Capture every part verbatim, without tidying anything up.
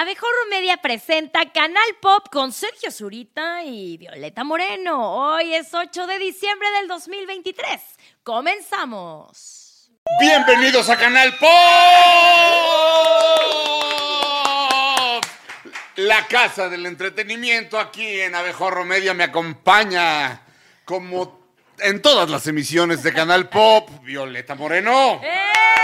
Abejorro Media presenta Canal Pop con Sergio Zurita y Violeta Moreno. Hoy es ocho de diciembre del dos mil veintitrés. ¡Comenzamos! ¡Bienvenidos a Canal Pop! La casa del entretenimiento aquí en Abejorro Media me acompaña como en todas las emisiones de Canal Pop, Violeta Moreno. ¡Eh!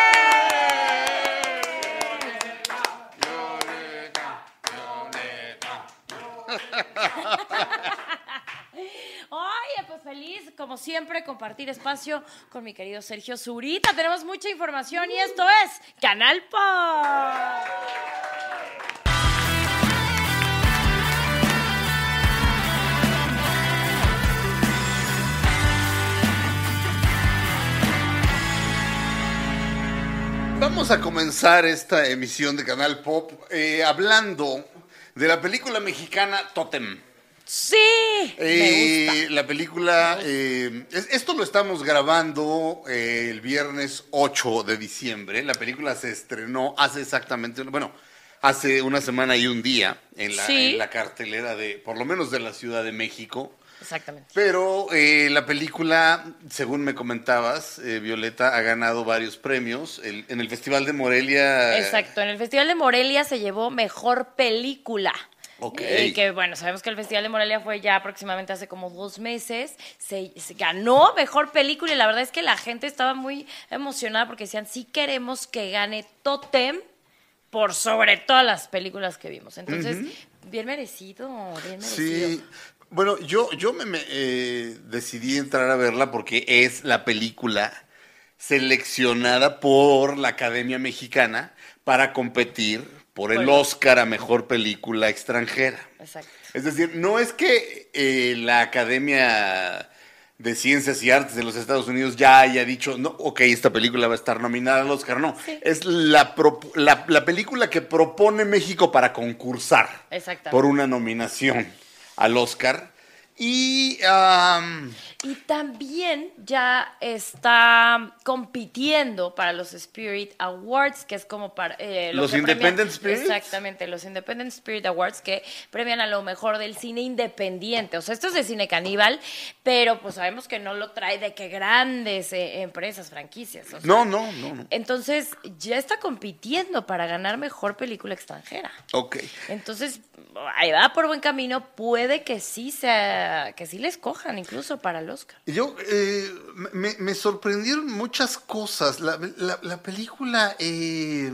Oye, pues feliz, como siempre, compartir espacio con mi querido Sergio Zurita. Tenemos mucha información y esto es Canal Pop. Vamos a comenzar esta emisión de Canal Pop eh, hablando de la película mexicana Tótem. Sí, Eh, me gusta. la película, eh, es- esto lo estamos grabando eh, el viernes ocho de diciembre. La película se estrenó hace exactamente, bueno, hace una semana y un día en la, Sí. en la cartelera de, por lo menos de la Ciudad de México. Exactamente. Pero eh, la película, según me comentabas, eh, Violeta, ha ganado varios premios. El- en el Festival de Morelia. Exacto, en el Festival de Morelia se llevó Mejor Película. Ok. Y que bueno, sabemos que el Festival de Morelia fue ya aproximadamente hace como dos meses. Se, se ganó Mejor Película y la verdad es que la gente estaba muy emocionada porque decían, sí queremos que gane Tótem por sobre todas las películas que vimos. Entonces, bien merecido, bien merecido. Sí, bueno, yo, yo me, me, eh, decidí entrar a verla porque es la película seleccionada por la Academia Mexicana para competir por el Por el- Oscar a Mejor Película Extranjera. Exacto. Es decir, no es que eh, la Academia de Ciencias y Artes de los Estados Unidos ya haya dicho, no, ok, esta película va a estar nominada al Oscar, no. Sí. Es la, pro- la, la película que propone México para concursar Exactamente. por una nominación al Oscar. Y am, Y también ya está compitiendo para los Spirit Awards, que es como para... eh, lo ¿Los que premia- Independent Spirits? Exactamente, los Independent Spirit Awards que premian a lo mejor del cine independiente. O sea, esto es de cine caníbal, pero pues sabemos que no lo trae de que grandes eh, empresas, franquicias. o sea. no, no, no, no. Entonces, ya está compitiendo para ganar mejor película extranjera. Ok. Entonces, ahí va por buen camino. Puede que sí sea, que sí le escojan incluso para el Oscar. Yo, eh, me, me sorprendieron muchas cosas. La, la- la película eh,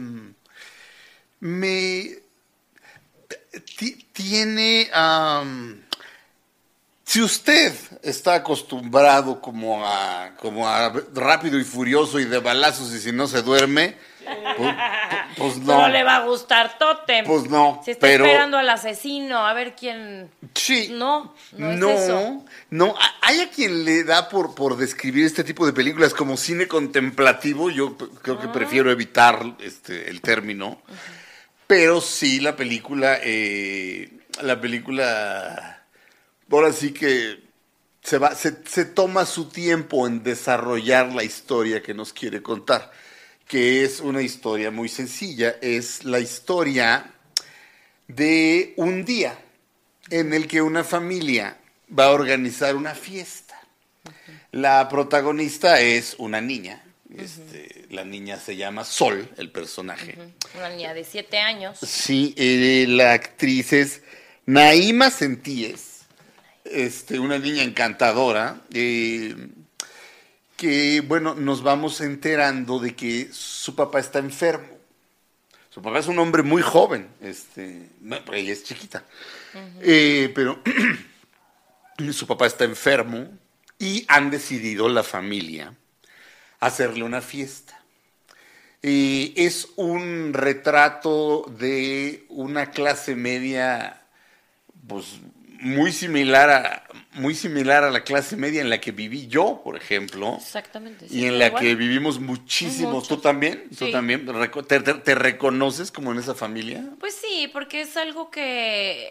me ti- tiene... am, si usted está acostumbrado como a, como a Rápido y Furioso y de balazos y si no se duerme, pues, pues no. No le va a gustar Tótem. Pues no, Si está pero- esperando al asesino, a ver quién... Sí. No, no es no, eso. no. A- Hay a quien le da por, por describir este tipo de películas como cine contemplativo. Yo p- creo Ah. que prefiero evitar este, el término. Pero sí, la película, eh, la película, ahora sí que se, va, se, se toma su tiempo en desarrollar la historia que nos quiere contar, que es una historia muy sencilla. Es la historia de un día en el que una familia va a organizar una fiesta. La protagonista es una niña. Este, la niña se llama Sol, el personaje. Una niña de siete años. Sí, eh, la actriz es Naima Sentíes, este, una niña encantadora, eh, que, bueno, nos vamos enterando de que su papá está enfermo. Su papá es un hombre muy joven, este, no, pero ella es chiquita. Eh, pero su papá está enfermo y han decidido la familia hacerle una fiesta. Eh, es un retrato de una clase media, pues muy similar a muy similar a la clase media en la que viví yo, por ejemplo. Exactamente. Y sí, en la igual. que vivimos muchísimos. Muchos. ¿Tú también? ¿Tú Sí. también? Reco- ¿Te, te- te reconoces como en esa familia? Pues sí, porque es algo que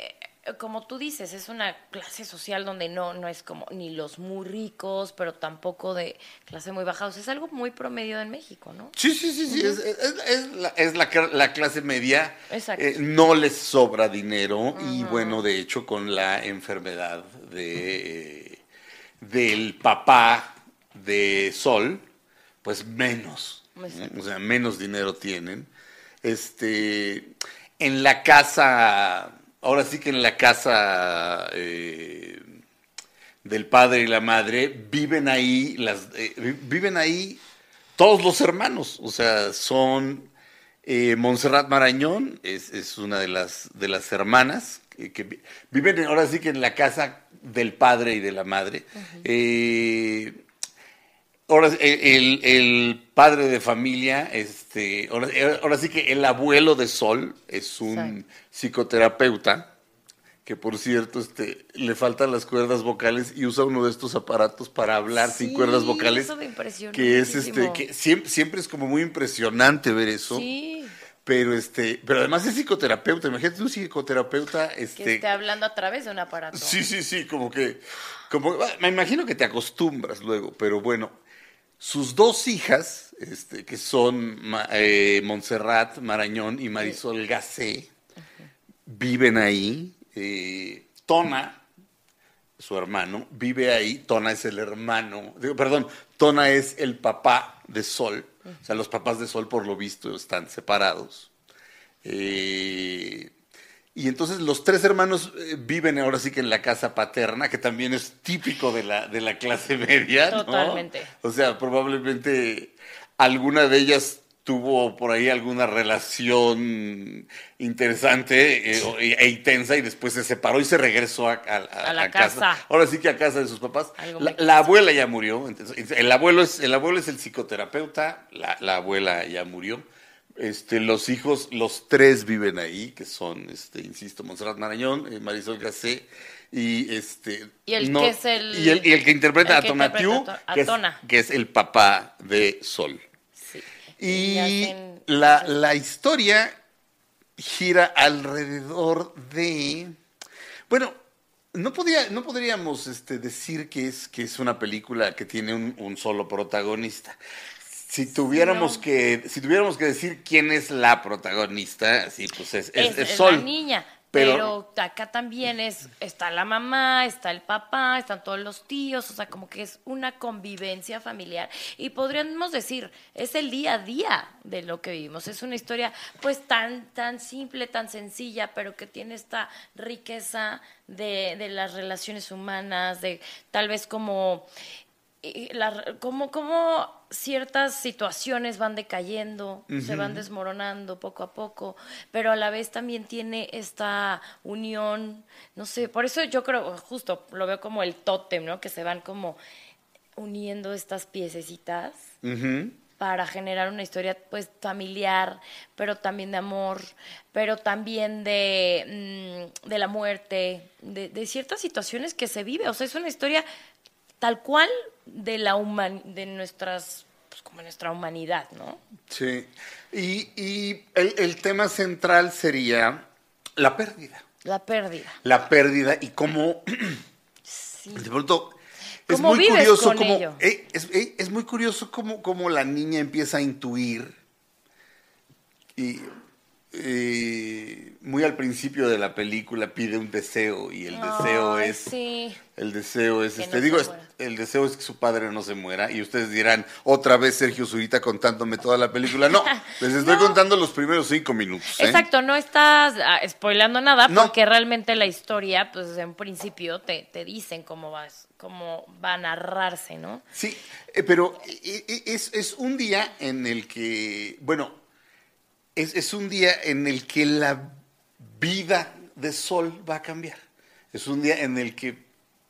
eh, como tú dices, es una clase social donde no, no es como ni los muy ricos, pero tampoco de clase muy baja. O sea, es algo muy promedio en México, ¿no? Sí, sí, sí, sí, uh-huh. es, es, es, la, es la, la clase media. Exacto. Eh, no les sobra dinero uh-huh. y bueno, de hecho, con la enfermedad de, del papá de Sol, pues menos, ¿no? O sea, menos dinero tienen. Este, en la casa, ahora sí que en la casa eh, del padre y la madre, viven ahí, las, eh, viven ahí todos los hermanos, o sea, son eh, Montserrat Marañón, es, es una de las, de las hermanas, que, que viven ahora sí que en la casa del padre y de la madre. Uh-huh. eh, Ahora, el, el padre de familia, este, ahora, ahora sí que el abuelo de Sol es un sí. psicoterapeuta, que por cierto este, le faltan las cuerdas vocales y usa uno de estos aparatos para hablar sí, sin cuerdas vocales. Eso me impresiona que es este, que siempre, siempre es como muy impresionante ver eso. Sí. Pero este, pero además es psicoterapeuta, imagínate un psicoterapeuta este, que esté hablando a través de un aparato. Sí, sí, sí, como que, como, me imagino que te acostumbras luego, pero bueno. Sus dos hijas, este, que son eh, Montserrat Marañón y Marisol Gacé, uh-huh. viven ahí. Eh, Tona, su hermano, vive ahí. Tona es el hermano, digo, perdón, Tona es el papá de Sol. Uh-huh. O sea, los papás de Sol, por lo visto, están separados. Eh, y entonces los tres hermanos eh, viven ahora sí que en la casa paterna, que también es típico de la, de la clase media, ¿no? Totalmente. O sea, probablemente alguna de ellas tuvo por ahí alguna relación interesante eh, e intensa y después se separó y se regresó a, a, a, a la a casa. casa. Ahora sí que a casa de sus papás. La, la abuela ya murió. Entonces, el, abuelo es, el abuelo es el psicoterapeuta, la, la abuela ya murió. Este, los hijos, los tres viven ahí, que son, este, insisto, Montserrat Marañón, eh, Marisol Gacé y este y el no, que es el y el, y el que interpreta el a Tonatiuh, a que, es, que es el papá de Sol. Sí. Y, y hacen, la, la historia gira alrededor de, bueno, no podría, no podríamos este, decir que es, que es una película que tiene un, un solo protagonista. Si tuviéramos, no. que, si tuviéramos que decir quién es la protagonista, sí, pues es, es, es, es es Sol. la niña, pero, pero acá también es, está la mamá, está el papá, están todos los tíos, o sea, como que es una convivencia familiar. Y podríamos decir, es el día a día de lo que vivimos. Es una historia pues tan, tan simple, tan sencilla, pero que tiene esta riqueza de, de las relaciones humanas, de tal vez como... La, como, como ciertas situaciones van decayendo, uh-huh. se van desmoronando poco a poco, pero a la vez también tiene esta unión, no sé, por eso yo creo, justo lo veo como el tótem, ¿no? Que se van como uniendo estas piececitas uh-huh. para generar una historia pues familiar, pero también de amor, pero también de, mm, de la muerte, de, de ciertas situaciones que se vive, o sea, es una historia tal cual de la human, de nuestras, pues como nuestra humanidad, ¿no? Sí, y, y el, el tema central sería la pérdida. La pérdida. La pérdida y cómo, sí. de pronto, es ¿Cómo muy curioso con cómo, ello? Eh, es, eh, es muy curioso cómo, cómo la niña empieza a intuir y... Eh, muy al principio de la película pide un deseo y el oh, deseo es sí. el deseo es que este no digo es, el deseo es que su padre no se muera y ustedes dirán otra vez Sergio Zurita contándome toda la película. No, les estoy no. contando los primeros cinco minutos. ¿eh? Exacto, no estás ah, spoilando nada no. porque realmente la historia, pues en principio te, te dicen cómo vas, cómo va a narrarse, ¿no? Sí, eh, pero eh, es, es un día en el que, bueno. Es, es un día en el que la vida de Sol va a cambiar. Es un día en el que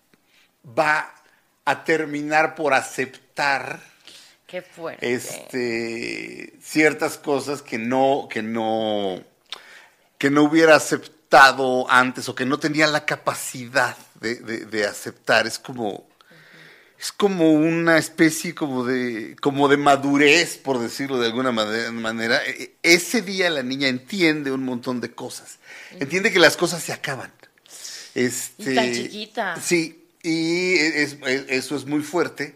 va a terminar por aceptar Qué fuerte. Este, ciertas cosas que no, que no, que no hubiera aceptado antes o que no tenía la capacidad de, de, de aceptar. Es como... Es como una especie como de, como de madurez, por decirlo de alguna manera. Ese día la niña entiende un montón de cosas. Entiende que las cosas se acaban. Este, Y tan chiquita. Sí, y es, es- eso es muy fuerte.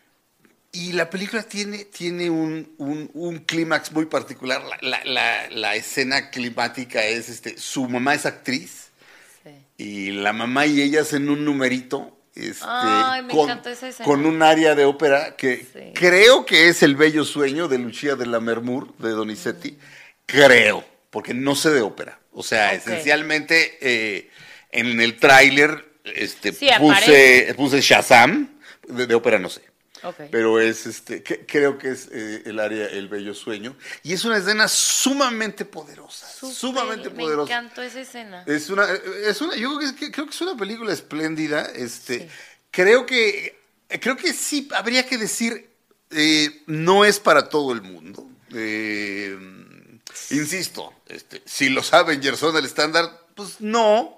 Y la película tiene, tiene un, un, un clímax muy particular. La, la, la, la escena climática es, este, su mamá es actriz Sí. y la mamá y ella hacen un numerito, este, Ay, me con, encantó esa escena. con un área de ópera que Sí. creo que es El bello sueño de Lucia de Lammermoor, de Donizetti. Mm. Creo, porque no sé de ópera. O sea, Ok. esencialmente eh, en el tráiler este, Sí, puse, aparece. puse Shazam, de, de ópera no sé. Ok. Pero es este, que- creo que es eh, el área El bello sueño. Y es una escena sumamente poderosa. Súper, sumamente me poderosa. encantó esa escena. Es una, es una, yo creo que, creo que es una película espléndida. Este, Sí. creo que, creo que sí habría que decir, eh, no es para todo el mundo. Eh, insisto, este, si los Avengers son el estándar, pues no.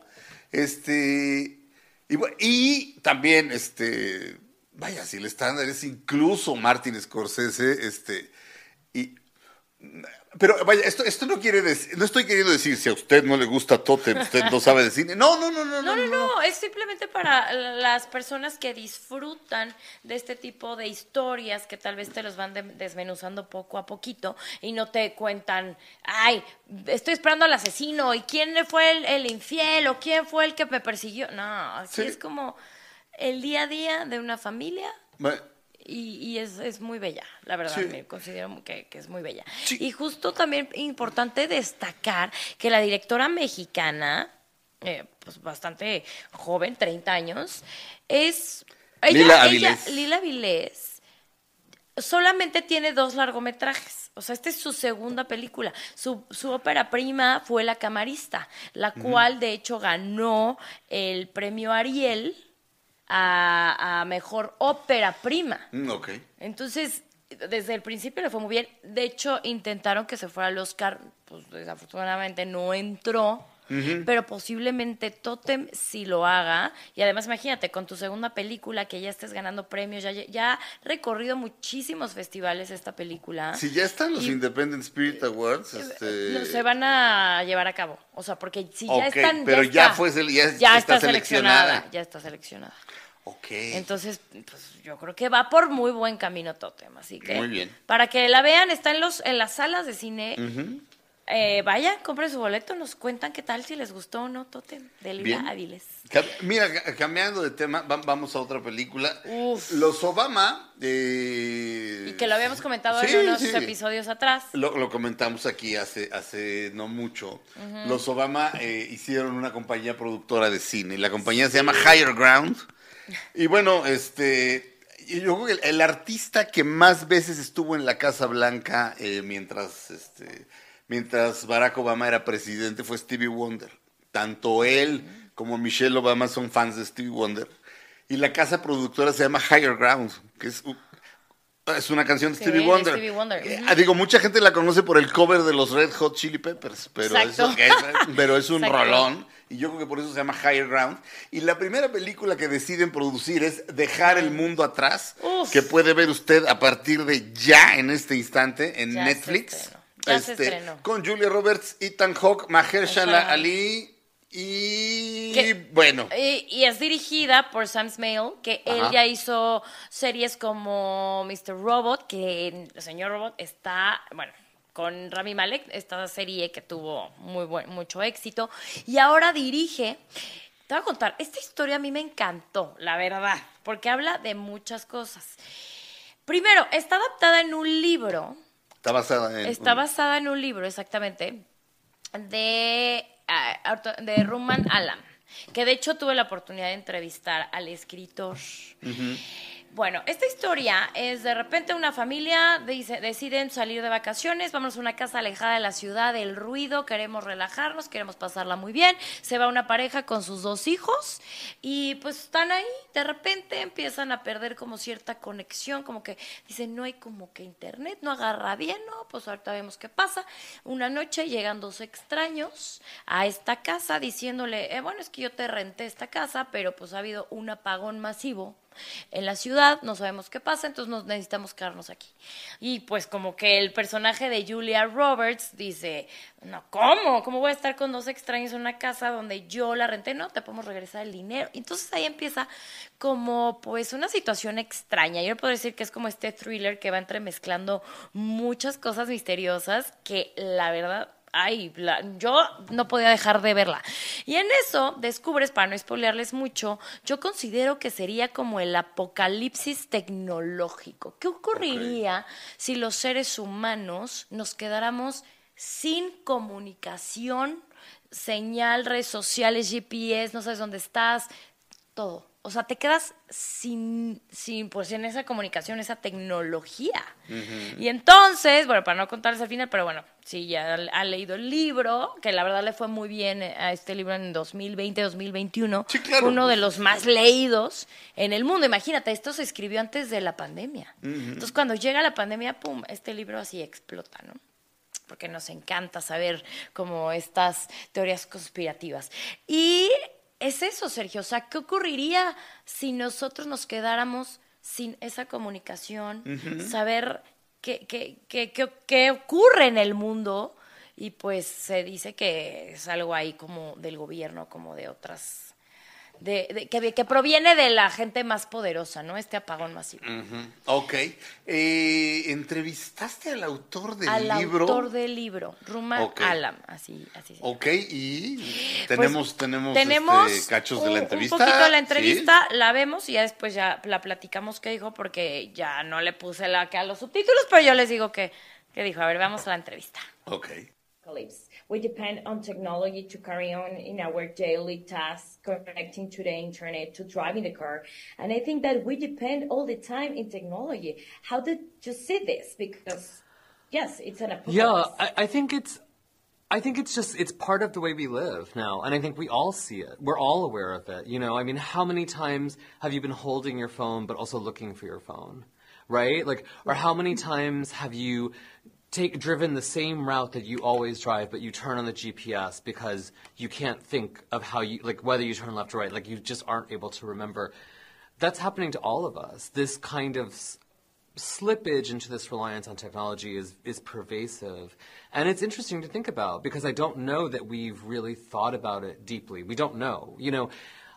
Este, y, bu- y también, este, vaya, si el estándar es incluso Martin Scorsese, este, y pero vaya, esto, esto no quiere decir, no estoy queriendo decir si a usted no le gusta Totem, usted no sabe de cine. No, no, no, no, No, no, no, es simplemente para las personas que disfrutan de este tipo de historias que tal vez te los van de- desmenuzando poco a poquito y no te cuentan, ay, estoy esperando al asesino y quién le fue el, el infiel o quién fue el que me persiguió. No, así Sí. es como el día a día de una familia. Ma- Y, y es, es muy bella, la verdad, Sí. me considero que, que es muy bella. Sí. Y justo también importante destacar que la directora mexicana, eh, pues bastante joven, treinta años, es... Ella, Lila ella- Avilés. Lila Avilés solamente tiene dos largometrajes. O sea, esta es su segunda película. Su, su ópera prima fue La Camarista, la cual de hecho ganó el premio Ariel a, a mejor ópera prima. Mm, ok. Entonces, desde el principio le fue muy bien. De hecho, intentaron que se fuera al Oscar, pues desafortunadamente no entró. Pero posiblemente Totem sí lo haga. Y además, imagínate, con tu segunda película, que ya estés ganando premios, ya, ya ha recorrido muchísimos festivales esta película. Si ya están los Y- Independent Spirit Awards, este... No, se van a llevar a cabo. O sea, porque si ya Ok, están. pero ya está, fue sele- ya ya está está seleccionada. seleccionada. Ya está seleccionada. Ok. Entonces, pues yo creo que va por muy buen camino Totem, así que Muy bien. para que la vean, está en los en las salas de cine. Eh, vayan, compren su boleto, nos cuentan qué tal, si les gustó o no Totem, de Lila Bien. Avilés. Cam- Mira, ca- cambiando de tema, va- vamos a otra película. Uf. Los Obama. eh, Y que lo habíamos comentado sí, en unos sí. episodios atrás. Lo, lo comentamos aquí hace, hace no mucho. Los Obama eh, hicieron una compañía productora de cine. Y la compañía se llama Higher Ground. Y bueno, este. y Yo creo que el, el artista que más veces estuvo en la Casa Blanca eh, mientras, este, mientras Barack Obama era presidente fue Stevie Wonder. Tanto él como Michelle Obama son fans de Stevie Wonder. Y la casa productora se llama Higher Ground, que es, u- es una canción de Sí, Stevie de Wonder. Stevie Wonder. Eh, Ujú. ah, Digo, mucha gente la conoce por el cover de los Red Hot Chili Peppers, pero, Exacto. eso, es, pero es un Exacto. rolón. Y yo creo que por eso se llama Higher Ground. Y la primera película que deciden producir es Dejar el Mundo Atrás, Uf. que puede ver usted a partir de ya, en este instante, en Ya se Netflix. estrenó. Ya se Este, estrenó. con Julia Roberts, Ethan Hawke, Mahershala Mahershala Ali y... Que- bueno. Y, y es dirigida por Sam Smale, que él Ajá. ya hizo series como mister Robot, que el señor Robot está, bueno, con Rami Malek, esta serie que tuvo muy buen, mucho éxito, y ahora dirige. Te voy a contar, esta historia a mí me encantó, la verdad, porque habla de muchas cosas. Primero, está adaptada en un libro. Está basada en... Está basada en un libro, exactamente, de, ah, auto- de Ruman Alam, que de hecho tuve la oportunidad de entrevistar al escritor. Bueno, esta historia es de repente una familia dice, deciden salir de vacaciones, vamos a una casa alejada de la ciudad, del ruido, queremos relajarnos, queremos pasarla muy bien. Se va una pareja con sus dos hijos y pues están ahí, de repente empiezan a perder como cierta conexión, como que dicen, no hay como que internet, no agarra bien, no, pues ahorita vemos qué pasa. Una noche llegan dos extraños a esta casa diciéndole, eh, bueno, es que yo te renté esta casa, pero pues ha habido un apagón masivo en la ciudad, no sabemos qué pasa, entonces nos necesitamos quedarnos aquí. Y pues como que el personaje de Julia Roberts dice, no, ¿cómo? ¿Cómo voy a estar con dos extraños en una casa donde yo la renté? No, te podemos regresar el dinero. Entonces ahí empieza como pues una situación extraña. Yo puedo decir que es como este thriller que va entremezclando muchas cosas misteriosas que la verdad... Ay, la, yo no podía dejar de verla. Y en eso descubres, para no spoilearles mucho, yo considero que sería como el apocalipsis tecnológico. ¿Qué ocurriría okay. si los seres humanos nos quedáramos sin comunicación, señal, redes sociales, G P S, no sabes dónde estás, todo? O sea, te quedas sin, sin pues, en esa comunicación, esa tecnología. Uh-huh. Y entonces, bueno, para no contarles al final, pero bueno, sí, ya ha leído el libro, que la verdad le fue muy bien a este libro en dos mil veinte, dos mil veintiuno. Sí, claro. Uno de los más leídos en el mundo. Imagínate, esto se escribió antes de la pandemia. Uh-huh. Entonces, cuando llega la pandemia, pum, este libro así explota, ¿no? Porque nos encanta saber como estas teorías conspirativas. Y... es eso, Sergio. O sea, ¿qué ocurriría si nosotros nos quedáramos sin esa comunicación? Uh-huh. Saber qué, qué, qué, qué, qué ocurre en el mundo. Y pues se dice que es algo ahí como del gobierno, como de otras... De, de, que, que proviene de la gente más poderosa, ¿no? Este apagón masivo. Uh-huh. Ok. Eh, ¿Entrevistaste al autor del al libro? Al autor del libro, Ruman okay. Alam, así, así se llama. Ok, y tenemos, pues, tenemos, tenemos este, cachos un, de la entrevista. Un poquito de la entrevista, ¿sí? La vemos y ya después ya la platicamos qué dijo, porque ya no le puse la que a los subtítulos, pero yo les digo que, que dijo. A ver, vamos a la entrevista. Ok. We depend on technology to carry on in our daily tasks, connecting to the internet, to driving the car. And I think that we depend all the time in technology. How did you see this? Because, yes, it's an apocalypse. Yeah, I, I think it's... I think it's just, it's part of the way we live now. And I think we all see it. We're all aware of it. You know, I mean, how many times have you been holding your phone but also looking for your phone? Right? Like, or how many times have you... take driven the same route that you always drive, but you turn on the G P S because you can't think of how you, like whether you turn left or right, like you just aren't able to remember. That's happening to all of us. This kind of s- slippage into this reliance on technology is, is pervasive. And it's interesting to think about because I don't know that we've really thought about it deeply. We don't know. You know,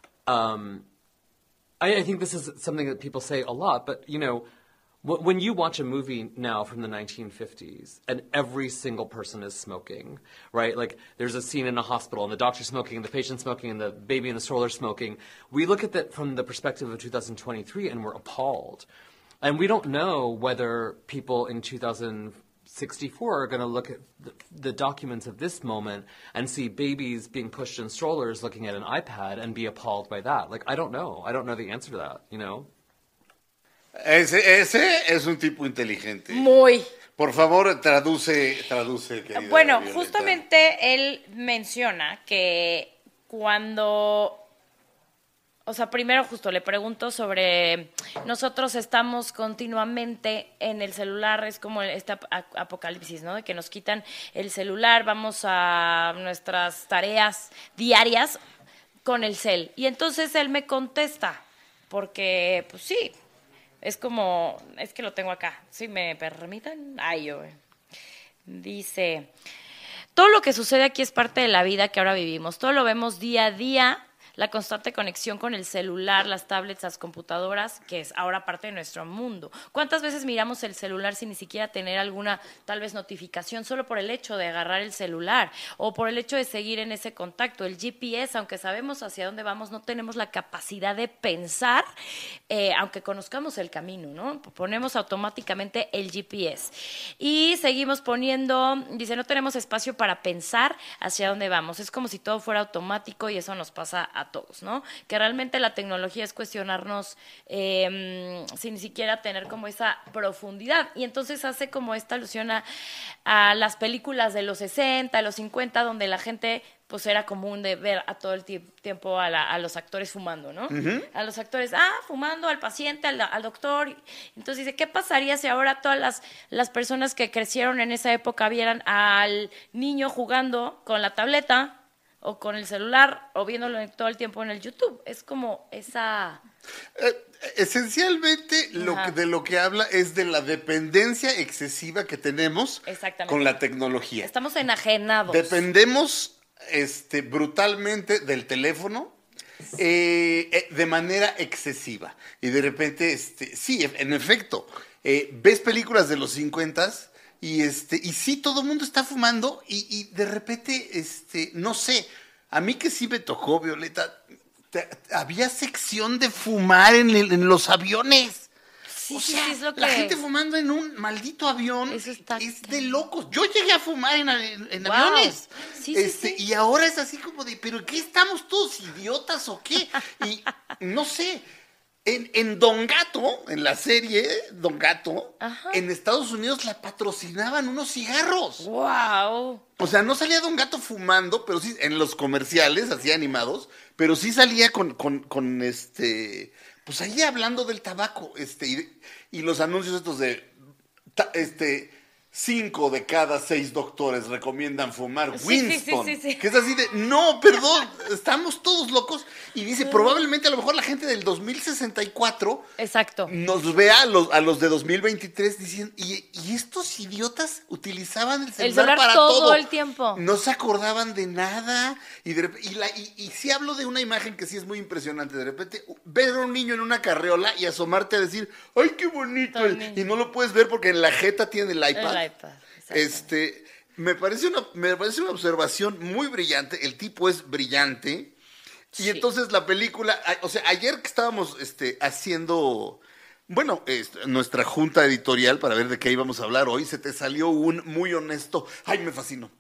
um, I, I think this is something that people say a lot, but, you know, when you watch a movie now from the nineteen fifties and every single person is smoking, right? Like there's a scene in a hospital and the doctor's smoking and the patient's smoking and the baby in the stroller smoking. We look at that from the perspective of two thousand twenty-three and we're appalled. And we don't know whether people in two thousand sixty-four are going to look at the, the documents of this moment and see babies being pushed in strollers looking at an iPad and be appalled by that. Like, I don't know. I don't know the answer to that, you know? Ese, ese es un tipo inteligente. Muy. Por favor, traduce, traduce, querida Bueno, Violeta. Justamente él menciona que cuando... O sea, primero justo le pregunto sobre... Nosotros estamos continuamente en el celular, es como este ap- apocalipsis, ¿no? De que nos quitan el celular, vamos a nuestras tareas diarias con el cel. Y entonces él me contesta, porque, pues sí... Es como, es que lo tengo acá, si me permiten. Ay, yo. Dice, todo lo que sucede aquí es parte de la vida que ahora vivimos. Todo lo vemos día a día, la constante conexión con el celular, las tablets, las computadoras, que es ahora parte de nuestro mundo. ¿Cuántas veces miramos el celular sin ni siquiera tener alguna, tal vez, notificación, solo por el hecho de agarrar el celular o por el hecho de seguir en ese contacto? El G P S, aunque sabemos hacia dónde vamos, no tenemos la capacidad de pensar, eh, aunque conozcamos el camino, ¿no? Ponemos automáticamente el G P S. Y seguimos poniendo, dice, no tenemos espacio para pensar hacia dónde vamos. Es como si todo fuera automático y eso nos pasa a todos, ¿no? Que realmente la tecnología es cuestionarnos eh, sin ni siquiera tener como esa profundidad. Y entonces hace como esta alusión a, a las películas de los sesenta, los cincuenta, donde la gente, pues era común de ver a todo el tiempo a, la, a los actores fumando, ¿no? Uh-huh. A los actores, ah, fumando, al paciente, al, al doctor. Entonces dice, ¿qué pasaría si ahora todas las, las personas que crecieron en esa época vieran al niño jugando con la tableta, o con el celular o viéndolo todo el tiempo en el YouTube. Es como esa... Eh, esencialmente lo Ajá. que, de lo que habla es de la dependencia excesiva que tenemos Exactamente. con la tecnología. Estamos enajenados. Dependemos este, brutalmente del teléfono eh, eh, de manera excesiva. Y de repente, este, sí, en efecto, eh, ves películas de los cincuentas y, este, y sí, todo el mundo está fumando y, y de repente, este, no sé, a mí que sí me tocó, Violeta, te- había sección de fumar en, el- en los aviones. Sí, o sí, sea, sí, es lo la que- gente fumando en un maldito avión Eso está es de cañón. locos. Yo llegué a fumar en, en- en Wow. aviones. Sí, sí, este, sí. Y ahora es así como de, ¿pero qué estamos todos idiotas o qué? Y no sé, en, en Don Gato, en la serie Don Gato, Ajá. en Estados Unidos la patrocinaban unos cigarros. ¡Wow! O sea, no salía Don Gato fumando, pero sí en los comerciales, así animados, pero sí salía con, con, con este, pues ahí hablando del tabaco, este, y, y los anuncios estos de, ta- este, cinco de cada seis doctores recomiendan fumar Sí, Winston, sí, sí, sí, sí. que es así de, no, perdón, estamos todos locos, y dice, probablemente a lo mejor la gente del dos mil sesenta y cuatro Exacto. nos vea a los, a los de dos mil veintitrés diciendo, y, y estos idiotas utilizaban el celular, celular para todo todo. el tiempo. No se acordaban de nada. Y, de repente, y, la, y, y sí hablo de una imagen que sí es muy impresionante. De repente, ver a un niño en una carreola y asomarte a decir, ¡ay, qué bonito! Todo el niño. Y no lo puedes ver porque en la jeta tiene el iPad. El iPad, exacto. Este, me parece una, me parece una observación muy brillante. El tipo es brillante. Y Sí. entonces la película, a- o sea, ayer que estábamos este, haciendo, bueno, este, nuestra junta editorial para ver de qué íbamos a hablar hoy, se te salió un muy honesto, ay, me fascinó.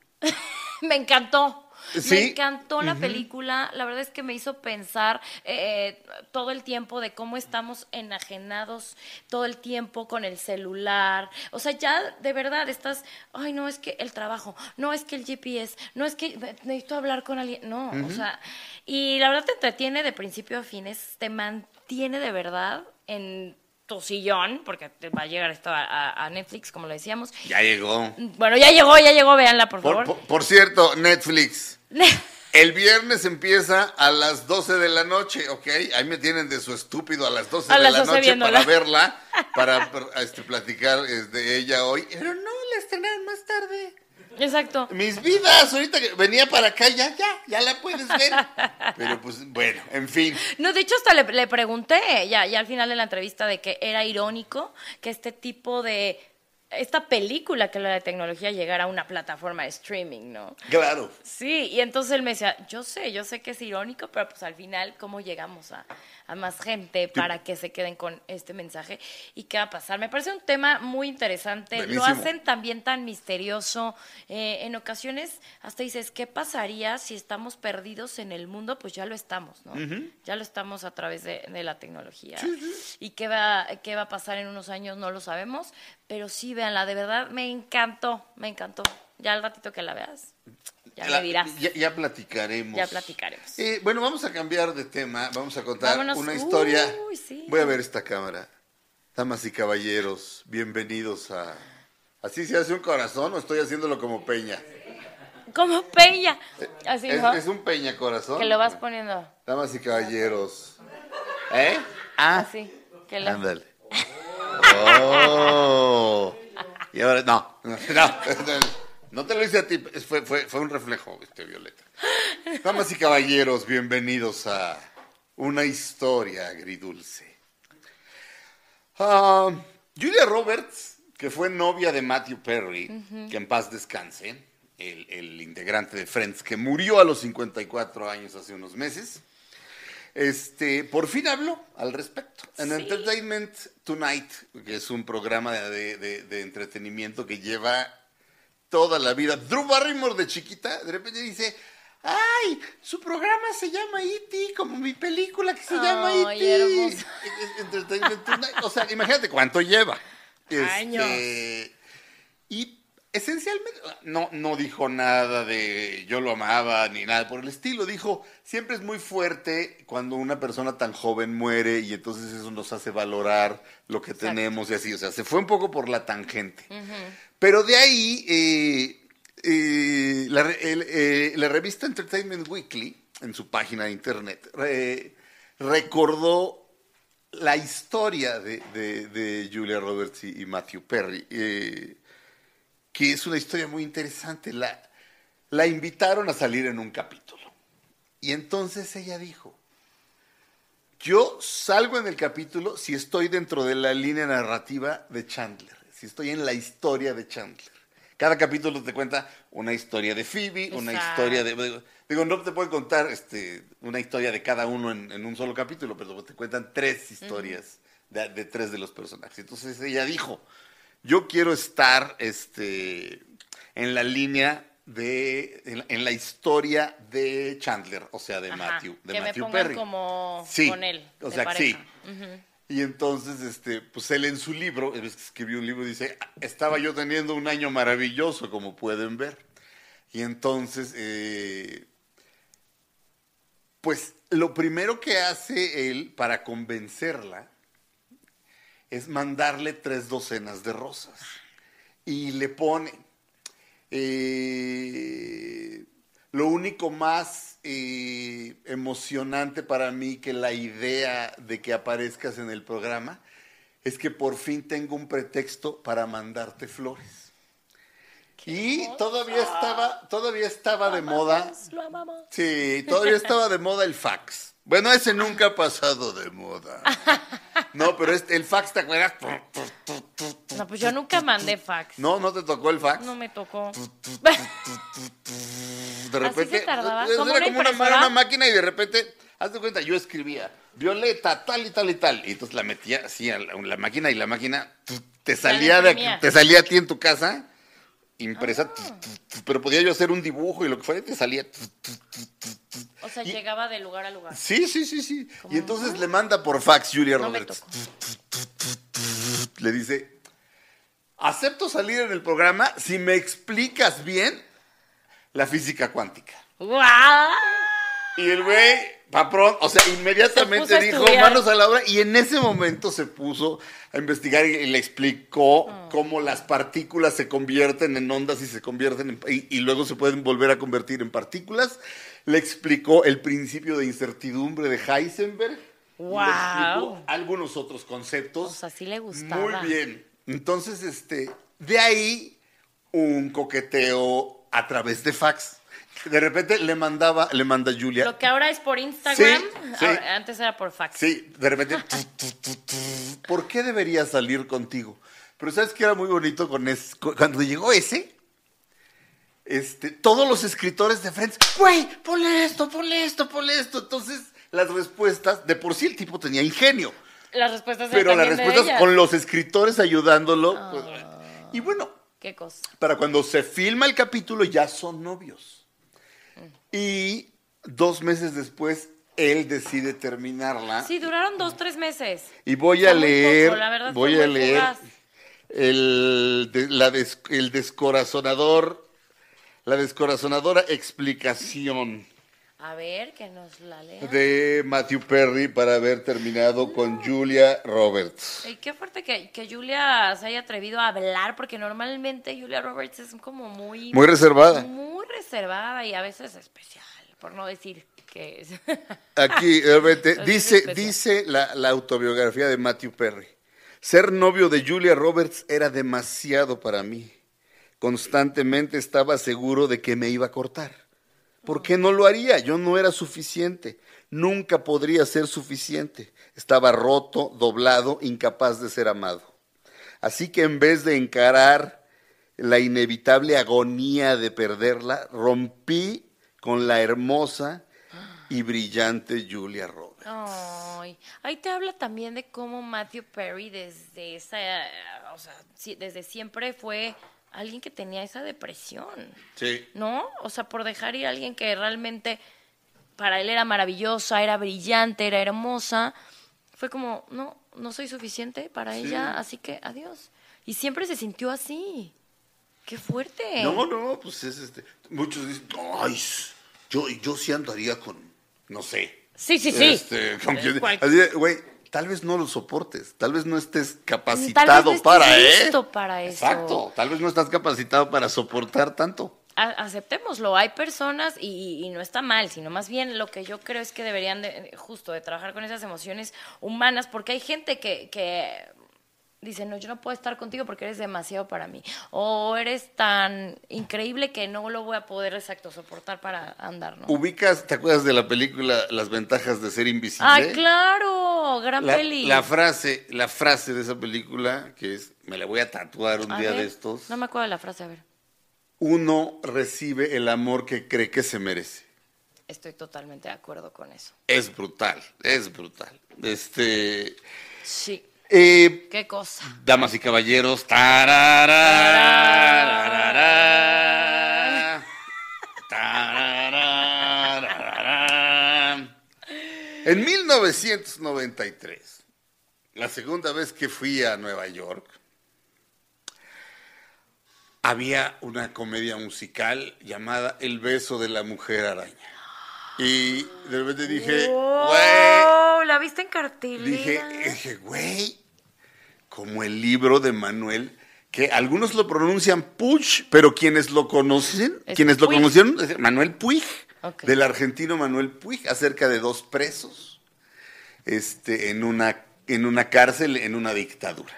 Me encantó. ¿Sí? Me encantó la película. La verdad es que me hizo pensar eh, todo el tiempo de cómo estamos enajenados todo el tiempo con el celular. O sea, ya de verdad estás, ay, no, es que el trabajo, no es que el G P S, no es que necesito hablar con alguien. No, o sea, y la verdad te entretiene de principio a fines, te mantiene de verdad en tu sillón, porque te va a llegar esto a, a- a Netflix, como lo decíamos. Ya llegó. Bueno, ya llegó, ya llegó, véanla, por Por, favor. por- por cierto, Netflix, el viernes empieza a las doce de la noche, ¿ok? Ahí me tienen de su estúpido a las doce A de las la doce noche viéndola. para verla, para, para, este, platicar eh, de ella hoy. Pero no, la estrenan más tarde. Exacto. Mis vidas, ahorita que venía para acá, ya, ya, ya la puedes ver. Pero pues, bueno, en fin. No, de hecho hasta le, le pregunté ya, ya al final de la entrevista de que era irónico que este tipo de, esta película que era de tecnología llegara a una plataforma de streaming, ¿no? Claro. Sí, y entonces él me decía, yo sé, yo sé que es irónico, pero pues al final, ¿cómo llegamos a, a más gente para que se queden con este mensaje? ¿Y qué va a pasar? Me parece un tema muy interesante. Buenísimo. Lo hacen también tan misterioso. Eh, en ocasiones hasta dices, ¿qué pasaría si estamos perdidos en el mundo? Pues ya lo estamos, ¿no? Ya lo estamos a través de, de la tecnología. ¿Y qué va, qué va a pasar en unos años? No lo sabemos, pero sí, véanla, de verdad me encantó, me encantó. Ya al ratito que la veas, ya La- me dirás. Ya, ya platicaremos. Ya platicaremos. Eh, bueno, vamos a cambiar de tema. Vamos a contar Vámonos. una historia. Uy, sí. Voy a ver esta cámara. Damas y caballeros, bienvenidos a... ¿Así se hace un corazón o estoy haciéndolo como peña? Como Peña. Así, Es, ¿no? es un peña corazón. Que lo vas poniendo Damas y caballeros. ¿Eh? Ah, así. Que lo... ándale. Oh. Y ahora, no, no, no, no te lo hice a ti, fue, fue, fue un reflejo, este, Violeta. Damas y caballeros, bienvenidos a una historia agridulce. Ah, Julia Roberts, que fue novia de Matthew Perry, que en paz descanse, el, el integrante de Friends, que murió a los cincuenta y cuatro años hace unos meses, este, por fin habló al respecto. En Sí. Entertainment Tonight, que es un programa de, de- de entretenimiento que lleva toda la vida. Drew Barrymore de chiquita, de repente dice, ¡ay! Su programa se llama E T, como mi película que se llama Ay, E T. hermoso. Entertainment Tonight. O sea, imagínate cuánto lleva. Años. Este, y esencialmente no, no dijo nada de yo lo amaba ni nada por el estilo. Dijo, siempre es muy fuerte cuando una persona tan joven muere y entonces eso nos hace valorar lo que Exacto. tenemos y así. O sea, se fue un poco por la tangente. Pero de ahí eh, eh, la, re- el, eh, la revista Entertainment Weekly, en su página de internet, re- recordó la historia de, de- de Julia Roberts y, y Matthew Perry, eh, que es una historia muy interesante. La, la invitaron a salir en un capítulo. Y entonces ella dijo, yo salgo en el capítulo si estoy dentro de la línea narrativa de Chandler, si estoy en la historia de Chandler. Cada capítulo te cuenta una historia de Phoebe, una Exacto. historia de... Digo, no te puedo contar este, una historia de cada uno en, en un solo capítulo, pero te cuentan tres historias de, de tres de los personajes. Entonces ella dijo, yo quiero estar este, en la línea de... En, en la historia de Chandler, o sea, de Ajá, Matthew, de que Matthew me pongan Perry. como Sí, con él, o de sea, pareja. sí. Ujú. Y entonces, este, pues él en su libro, él escribió un libro y dice, estaba yo teniendo un año maravilloso, como pueden ver. Y entonces, eh, pues lo primero que hace él para convencerla es mandarle tres docenas de rosas. Y le pone, eh, lo único más eh, emocionante para mí que la idea de que aparezcas en el programa es que por fin tengo un pretexto para mandarte flores. Y todavía estaba, todavía estaba de moda. Lo amamos. Sí, todavía estaba de moda el fax. Bueno, ese nunca ha pasado de moda. No, pero este, el fax, ¿te acuerdas? No, pues yo nunca mandé fax. No, ¿no te tocó el fax? No me tocó. De repente, se tardaba? era ¿Como como una una, impresora? una máquina y de repente, haz de cuenta, yo escribía Violeta, tal y tal y tal. Y entonces la metía así a la, la máquina y la máquina te salía, de, imprimía. te salía a ti en tu casa, impresa, pero podía yo hacer un dibujo y lo que fuera y te salía. O sea, Y- llegaba de lugar a lugar. Sí, sí, sí, sí. Y entonces le manda por fax Julia No me Roberts. tocó. Le dice, acepto salir en el programa si me explicas bien la física cuántica. ¡Guau! Y el güey, paprón, o sea, Se puso inmediatamente a dijo, estudiar. manos a la obra, y en ese momento se puso a investigar y le explicó Oh. cómo las partículas se convierten en ondas y se convierten en, y, y luego se pueden volver a convertir en partículas. Le explicó el principio de incertidumbre de Heisenberg. Y le Guau. explicó algunos otros conceptos. O sea, sí le gustaba. Muy bien. Entonces, este, de ahí un coqueteo a través de fax. De repente le mandaba, le manda Julia. Lo que ahora es por Instagram, Sí, sí. ahora- antes era por fax. Sí, de repente. tu, tu, tu, tu, ¿Por qué debería salir contigo? Pero ¿sabes qué era muy bonito con ese? Cu- Cuando llegó ese, este, todos los escritores de Friends, güey, ponle esto, ponle esto, ponle esto. Entonces, las respuestas, de por sí el tipo tenía ingenio. Las respuestas Pero las también de respuestas ella. con los escritores ayudándolo. Ah. pues, y bueno, Qué cosa. para cuando se filma el capítulo ya son novios. Y dos meses después él decide terminarla. Sí, duraron dos, tres meses. Y voy Fue a muy leer, poco, la verdad voy fue a muy leer fugaz. el, de- la des- el descorazonador, la descorazonadora explicación A ver, que nos la lea. de Matthew Perry para haber terminado con Julia Roberts. Y qué fuerte que, que Julia se haya atrevido a hablar, porque normalmente Julia Roberts es como muy... Muy reservada. Muy reservada y a veces especial, por no decir que es. Aquí, realmente, Es dice, especial. dice la, la autobiografía de Matthew Perry. Ser novio de Julia Roberts era demasiado para mí. Constantemente estaba seguro de que me iba a cortar. ¿Por qué no lo haría? Yo no era suficiente. Nunca podría ser suficiente. Estaba roto, doblado, incapaz de ser amado. Así que en vez de encarar la inevitable agonía de perderla, rompí con la hermosa y brillante Julia Roberts. Ay, ahí te habla también de cómo Matthew Perry desde esa, eh, o sea, sí, desde siempre fue alguien que tenía esa depresión, Sí. ¿no? O sea, por dejar ir a alguien que realmente para él era maravillosa, era brillante, era hermosa, fue como, no, no soy suficiente para Sí. ella, así que adiós. Y siempre se sintió así. ¡Qué fuerte! No, no, pues es este. Muchos dicen, ay, yo, yo sí andaría con, no sé. Sí, sí, sí. Este, con Eh, quien- cual- así de, güey, tal vez no lo soportes, tal vez no estés Tal capacitado vez no para, estés ¿eh? listo para eso. Exacto, tal vez no estás capacitado para soportar tanto. a- aceptémoslo. Hay personas, y, y no está mal, sino más bien lo que yo creo es que deberían de, justo de trabajar con esas emociones humanas, porque hay gente que, que dice, no, yo no puedo estar contigo porque eres demasiado para mí. O eres tan increíble que no lo voy a poder, exacto, soportar para andar, ¿no? ¿Ubicas, te acuerdas de la película Las ventajas de ser invisible? ¡Ay, claro! Gran La, peli. la frase, la frase de esa película, que es, me la voy a tatuar un A día ver, de estos. No me acuerdo de la frase, a ver. Uno recibe el amor que cree que se merece. Estoy totalmente de acuerdo con eso. Es brutal, es brutal. Este, Sí. eh, ¿Qué cosa? damas y caballeros, tararararara, tararararara. En mil novecientos noventa y tres, la segunda vez que fui a Nueva York, había una comedia musical llamada El beso de la mujer araña. Y de repente dije, güey, ¡Oh! ¿La viste en cartelera? dije, dije, güey, como el libro de Manuel, que algunos lo pronuncian Puig, pero quienes lo conocen, Es quienes lo Puig. conocieron, es Manuel Puig, Ok. del argentino Manuel Puig, acerca de dos presos, este, en una, en una cárcel, en una dictadura.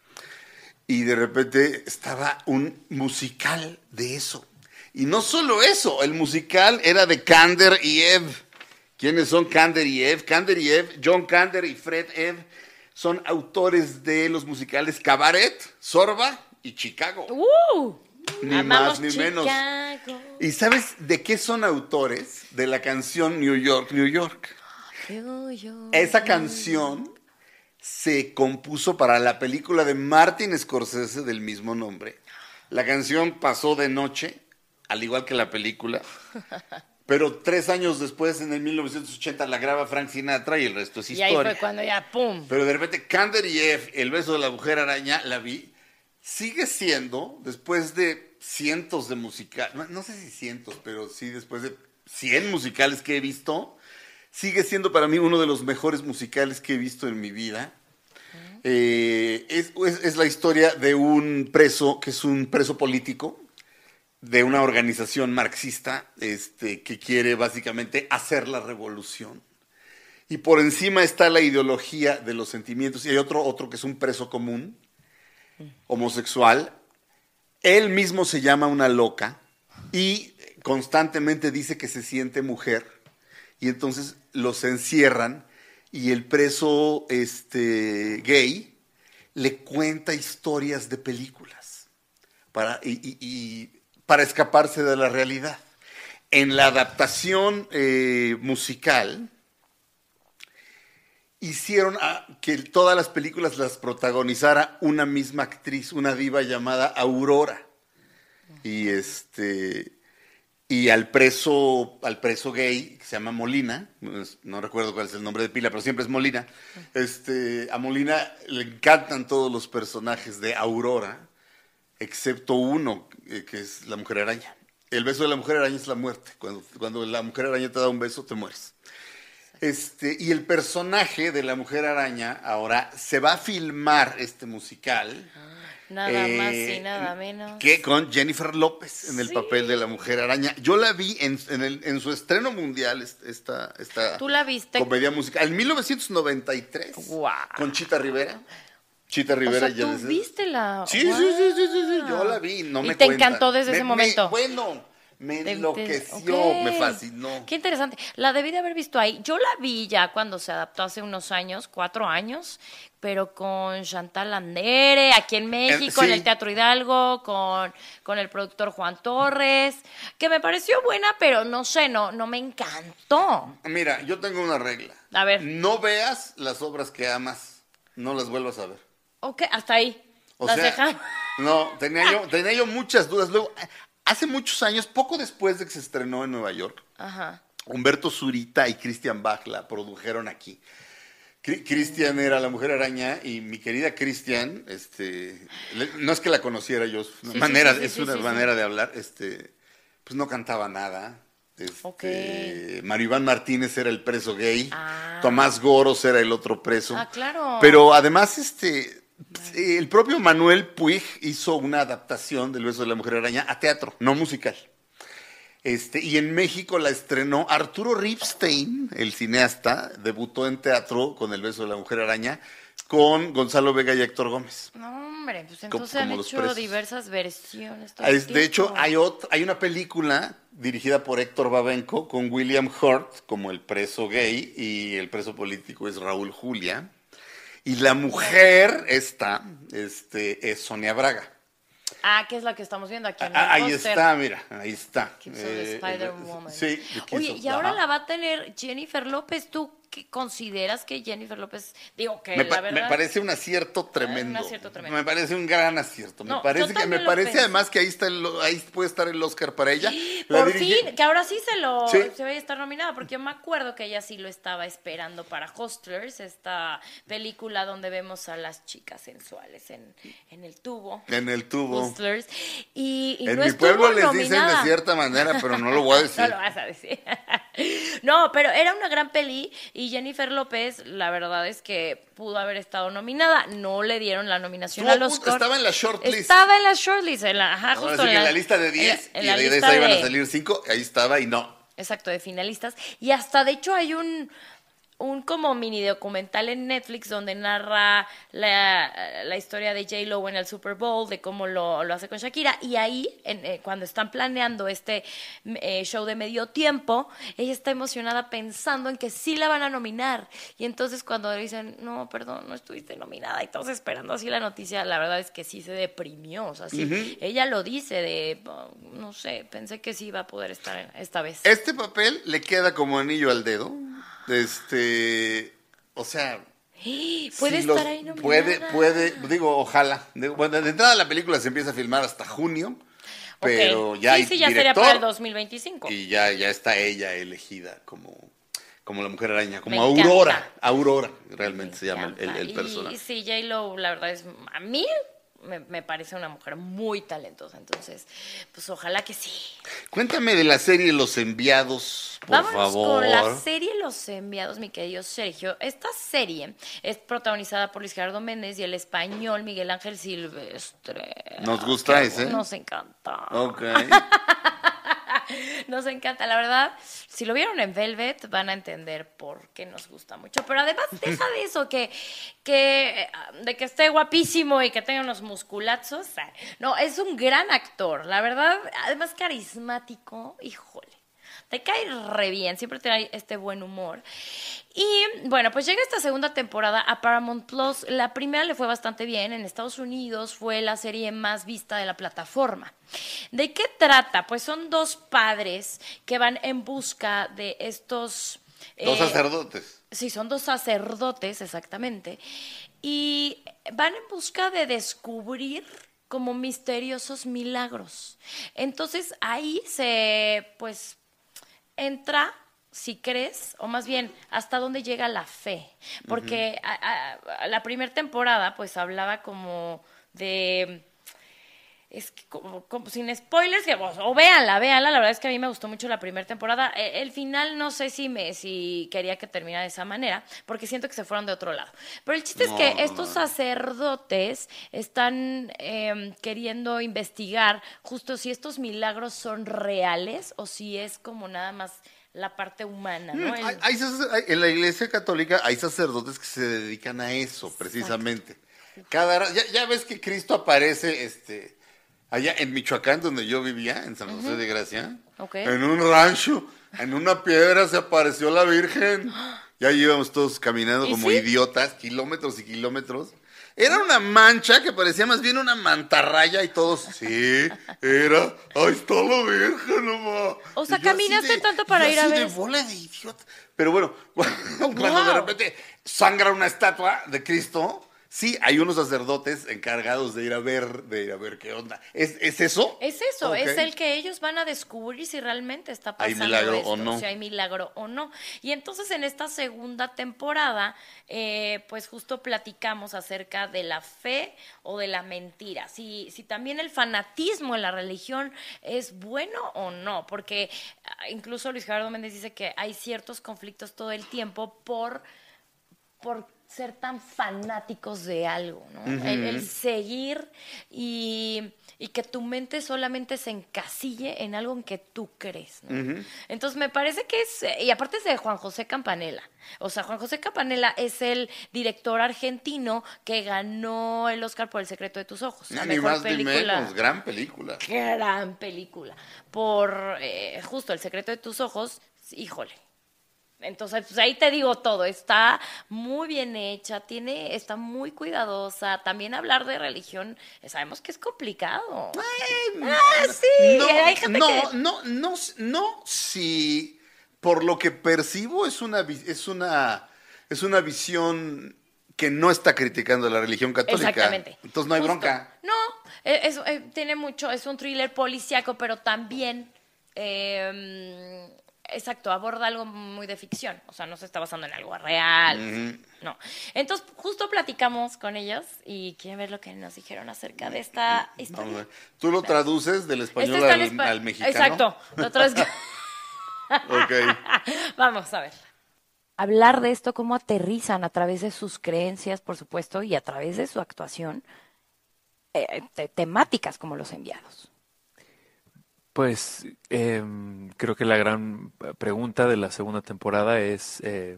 Y de repente estaba un musical de eso. Y no solo eso, el musical era de Kander y Eve. ¿Quiénes son Kander y Eve? Kander y Eve, John Kander y Fred Eve, son autores de los musicales Cabaret, Zorba y Chicago. ¡Uh! Ni Amamos más ni menos. Chicago. ¿Y sabes de qué son autores? De la canción New York, New York. Yo, yo, Esa yo. canción se compuso para la película de Martin Scorsese del mismo nombre. La canción pasó de noche, al igual que la película, pero tres años después, en el mil novecientos ochenta, la graba Frank Sinatra y el resto es Y historia. ahí fue cuando ya, ¡pum! Pero de repente, Kander y Eve, El beso de la mujer araña, la vi, sigue siendo, después de cientos de musicales, no, no sé si cientos, pero sí después de cien musicales que he visto, sigue siendo para mí uno de los mejores musicales que he visto en mi vida. Eh, es, es- es la historia de un preso, que es un preso político, de una organización marxista, este, que quiere básicamente hacer la revolución. Y por encima está la ideología de los sentimientos. Y hay otro, otro que es un preso común, homosexual. Él mismo se llama una loca y constantemente dice que se siente mujer. Y entonces los encierran y el preso este, gay le cuenta historias de películas para, y, y- y para escaparse de la realidad. En la adaptación eh, musical, hicieron a- que todas las películas las protagonizara una misma actriz, una diva llamada Aurora. Y este y al preso al preso gay, que se llama Molina, no, es- no recuerdo cuál es el nombre de pila, pero siempre es Molina. Este, a Molina le encantan todos los personajes de Aurora, excepto uno, eh, que es la mujer araña. El beso de la mujer araña es la muerte. Cuando, cuando la mujer araña te da un beso, te mueres. Este, y el personaje de la mujer araña ahora se va a filmar este musical. Nada eh, más y nada menos. Que con Jennifer López en el Sí. papel de la mujer araña. Yo la vi en, en, el- en su estreno mundial, est- esta, esta ¿Tú la viste? comedia musical, en mil novecientos noventa y tres, Guau. con Chita Rivera. Chita O Rivera sea, ya ¿tú desde- viste la...? Sí, sí, sí, sí, sí, sí, yo la vi, no ¿Y me te cuentan. encantó desde Me- ese me- momento? bueno, me Te- te- enloqueció, ok. me fascinó. Qué interesante. La debí de haber visto ahí. Yo la vi ya cuando se adaptó hace unos años, cuatro años, pero con Chantal Andere, aquí en México, sí. en el Teatro Hidalgo, con, con el productor Juan Torres, que me pareció buena, pero no sé, no, no me encantó. Mira, yo tengo una regla. A ver. No veas las obras que amas, no las vuelvas a ver. Ok, hasta ahí. O Las sea, dejamos. no, tenía yo, tenía yo muchas dudas. Luego, hace muchos años, poco después de que se estrenó en Nueva York, Ajá. Humberto Zurita y Christian Bach la produjeron aquí. Cri- Christian era la mujer araña y mi querida Christian, este, le- no es que la conociera yo, es una Sí, sí, manera, sí, sí, es sí, una sí, sí. manera de hablar, este, pues no cantaba nada. Este, Ok. Mario Iván Martínez era el preso gay, Ah. Tomás Goros era el otro preso. Ah, claro. Pero además, este, eh, el propio Manuel Puig hizo una adaptación del beso de la mujer araña a teatro, no musical. Este, y en México la estrenó Arturo Ripstein, el cineasta, debutó en teatro con El beso de la mujer araña, con Gonzalo Vega y Héctor Gómez. No, hombre, pues Como- entonces han como los hecho presos. diversas versiones. todo Ah, el es- de hecho, tiempo. hay, otra, hay una película dirigida por Héctor Babenco con William Hurt como el preso gay y el preso político es Raúl Julia. Y la mujer esta este, es Sonia Braga. Ah, ¿qué es la que estamos viendo aquí en el Ah, ahí póster? está, mira, ahí está. Kiss of the Eh, Spider-Woman. Sí, de Kiss Oye, of- y ahora ajá. la va a tener Jennifer López. ¿Tú qué consideras que Jennifer López, digo que Me, la pa- verdad... me parece un acierto tremendo. Un acierto tremendo. Me parece un gran acierto. Me No, parece yo que me también lo parece pensé. además que ahí está el, ahí puede estar el Oscar para ella. La Por dirige- fin, que ahora sí se lo Sí. se vaya a estar nominada, porque yo me acuerdo que ella sí lo estaba esperando para Hustlers, esta película donde vemos a las chicas sensuales en, en el tubo. En el tubo. Hustlers. Y, y En no mi estuvo pueblo les dicen de nominada. cierta manera, pero no lo voy a decir. No lo vas a decir. No, pero era una gran peli y Jennifer López, la verdad es que pudo haber estado nominada. No le dieron la nominación Estuvo al a punto, Oscar. estaba en la shortlist. Estaba en la shortlist, en la, ajá, Ahora justo sí que en en la lista de diez en y la de lista esa iban a de- salir cinco, ahí estaba y no. Exacto, de finalistas. Y hasta, de hecho, hay un, un como mini documental en Netflix donde narra la, la historia de J-Lo en el Super Bowl, de cómo lo, lo hace con Shakira. Y ahí, en, eh, cuando están planeando este eh, show de medio tiempo, ella está emocionada pensando en que sí la van a nominar. Y entonces cuando le dicen, no, perdón, no estuviste nominada, y todos esperando así la noticia, la verdad es que sí se deprimió. O sea, sí, ella lo dice de, oh, no sé, pensé que sí iba a poder estar en- esta vez. Este papel le queda como anillo al dedo. Este, o sea, Puede si los- estar ahí nominada. puede, puede, digo, ojalá. De- Bueno, de entrada la película se empieza a filmar hasta junio, pero Ok. ya sí, hay sí, ya sería director para el dos mil veinticinco. y ya, ya está ella elegida como, como la mujer araña, como Me encanta. Aurora. Aurora, realmente Me se llama el, el, el encanta. personaje. Y sí, J-Lo, la verdad es, a mí me, me parece una mujer muy talentosa. Entonces, pues ojalá que sí. Cuéntame de la serie Los Enviados, por Vámonos favor. con la serie Los Enviados, mi querido Sergio. Esta serie es protagonizada por Luis Gerardo Méndez y el español Miguel Ángel Silvestre. Nos gusta Qué ese. bueno, Nos encanta. Ok. Nos encanta, la verdad. Si lo vieron en Velvet, van a entender por qué nos gusta mucho. Pero además, deja de eso, que, que eh, de que esté guapísimo y que tenga unos musculazos. ah, No, es un gran actor, la verdad. Además, carismático, híjole. Te cae re bien, siempre trae este buen humor. Y bueno, pues llega esta segunda temporada a Paramount Plus. La primera le fue bastante bien. En Estados Unidos fue la serie más vista de la plataforma. ¿De qué trata? Pues son dos padres que van en busca de estos... Dos eh, sacerdotes. Sí, son dos sacerdotes, exactamente. Y van en busca de descubrir como misteriosos milagros. Entonces ahí se, pues, entra, si crees, o más bien, hasta dónde llega la fe. Porque a- a- a la primera temporada, pues, hablaba como de... Es que como, como sin spoilers, que, o, o véanla, véanla, la verdad es que a mí me gustó mucho la primera temporada. Eh, El final no sé si me si quería que terminara de esa manera, porque siento que se fueron de otro lado. Pero el chiste No, es que no, estos no. sacerdotes están eh, queriendo investigar justo si estos milagros son reales o si es como nada más la parte humana, ¿no? El- Hay- hay sacer- hay- en la iglesia católica hay sacerdotes que se dedican a eso, precisamente. Cada ra- ya, ya ves que Cristo aparece este, allá en Michoacán, donde yo vivía, en San José de Gracia. Ok. En un rancho, en una piedra se apareció la Virgen. Ya íbamos todos caminando ¿Y como sí? idiotas, kilómetros y kilómetros. Era una mancha que parecía más bien una mantarraya y todos, sí, era, ahí está la Virgen, mamá. O sea, Y yo así caminaste tanto para yo ir a así ver de eso. bola de idiota. Pero bueno, cuando de Wow. repente sangra una estatua de Cristo, sí, hay unos sacerdotes encargados de ir a ver, de ir a ver qué onda. ¿Es, es eso? Es eso, Ok. es el que ellos van a descubrir si realmente está Hay pasando milagro esto, o no. si hay milagro o no. Y entonces en esta segunda temporada, eh, pues justo platicamos acerca de la fe o de la mentira. Si, si también el fanatismo en la religión es bueno o no, porque ah, incluso Luis Gerardo Méndez dice que hay ciertos conflictos todo el tiempo por... por ser tan fanáticos de algo, ¿no? Uh-huh. el, el seguir y, y que tu mente solamente se encasille en algo en que tú crees, ¿no? Uh-huh. Entonces me parece que es, y aparte es de Juan José Campanella, o sea, Juan José Campanella es el director argentino que ganó el Oscar por El secreto de tus ojos. La ni mejor más película, ni menos, gran película. Gran película. Por eh, justo El secreto de tus ojos, híjole. Entonces, pues ahí te digo todo, está muy bien hecha, tiene, está muy cuidadosa. También hablar de religión, sabemos que es complicado. Ay, ah, sí, no, hay gente no, que... no, no, no, si por lo que percibo es una, es una, es una visión que no está criticando la religión católica. Exactamente. Entonces no hay Justo. bronca. No, es, es, tiene mucho, es un thriller policíaco, pero también... Eh, Exacto, aborda algo muy de ficción, o sea, no se está basando en algo real, mm. no. Entonces, justo platicamos con ellos y quieren ver lo que nos dijeron acerca de esta historia. ¿Tú lo traduces del español este al, espa- al mexicano? Exacto, lo traduzco. Ok. Vamos a ver. Hablar de esto, cómo aterrizan a través de sus creencias, por supuesto, y a través de su actuación, eh, te- temáticas como Los enviados. Pues eh, creo que la gran pregunta de la segunda temporada es, eh,